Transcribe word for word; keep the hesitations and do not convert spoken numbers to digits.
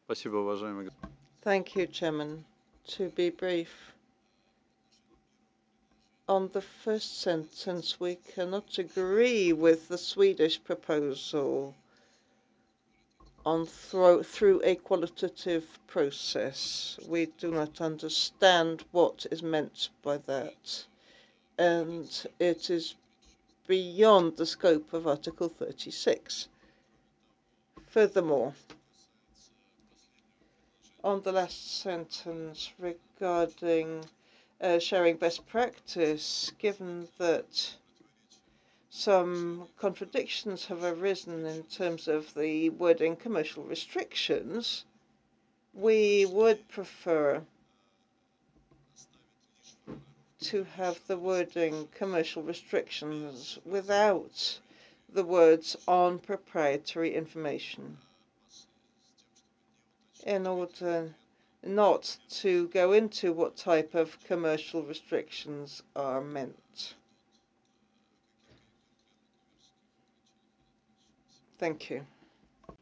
Thank you, Chairman. To be brief, on the first sentence, we cannot agree with the Swedish proposal on thro through a qualitative process. We do not understand what is meant by that, and it is beyond the scope of Article thirty-six. Furthermore, on the last sentence regarding uh, sharing best practice, given that some contradictions have arisen in terms of the wording commercial restrictions, we would prefer to have the wording commercial restrictions without the words on proprietary information, in order not to go into what type of commercial restrictions are meant. Thank you.